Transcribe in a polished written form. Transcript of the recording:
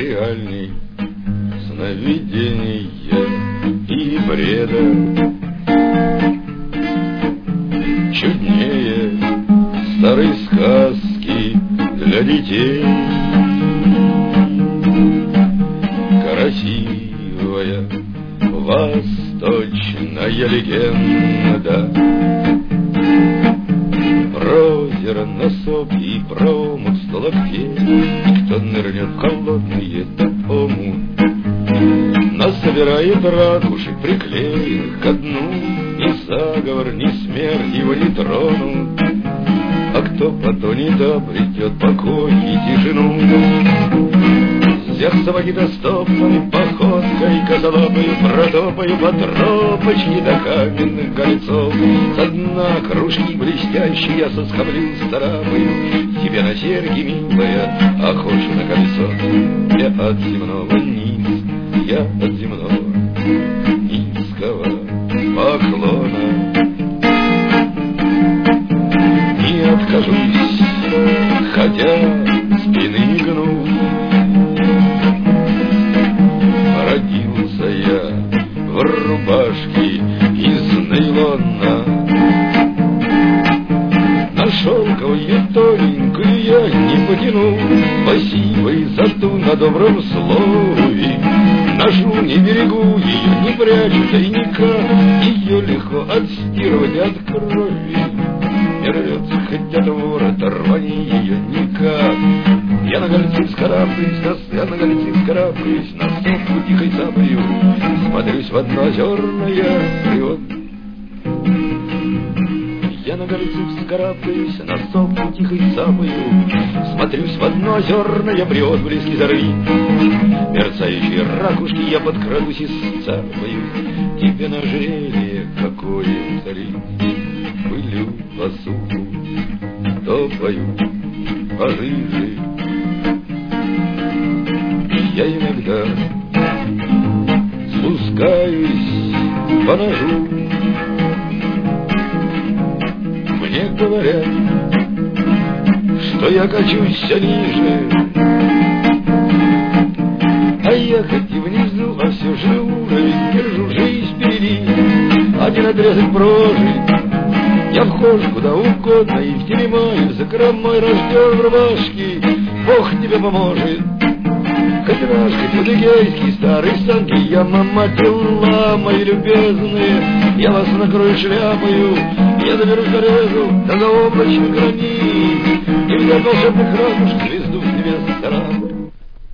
реальней сновидения и бреда. Чуднее старой сказки для детей. Красивая восточная легенда про зерносоп и про омут в столбке. И кто нырнет в холодный этот омут, насобирает ракушек, приклеенных ко дну. Ни заговор, ни смерть его не тронут, а кто потонет, обретет покой и тишину. Вверх сапоги достоптаны походкой козолапою, протопаю по тропочке до каменных горецов. Со дна кружки блестящие я соскоблю, старапаю тебе на серьги, милая, охочу на колесо. Я от земного низ, я от земного низкого поклона не откажусь, хотя спины гну. Родился я в рубашке из нейлона, на шелковую тоненькую я не потяну. Спасибо и за ту на добром слове, ношу, не берегу ее, не прячу тайника. Ее легко отстирывать от крови, не рвется хоть от ворота, рвани ее никак. Я на гольцы вскарабкаюсь, я на гольцы вскарабкаюсь, на сопку тихой сапою смотрюсь в одно озерное бревно. Я на гольцы вскарабкаюсь, на сопку тихой сапою смотрюсь в одно озерное бревно близки зары. Мерцающие ракушки я подкрадусь и сцапаю тебе на ожерелье, какое цари. Пылю посуду, топаю пожиже. Я иногда спускаюсь по ножу. Мне говорят, что я качусь все ниже, а я хоть и внизу, а все же уровень держу. Жизнь впереди, один отрезок прожить. Я вхожу куда угодно и в тюрьму, и в закромой рожден в рубашке. Бог тебе поможет. Хоть наш, хоть адыгейский старый санки, я, мама, дела мои любезные, я вас накрою шляпою, я доберусь до резу, до заоблачных границ, и взять волшебных радужек звезду с небес.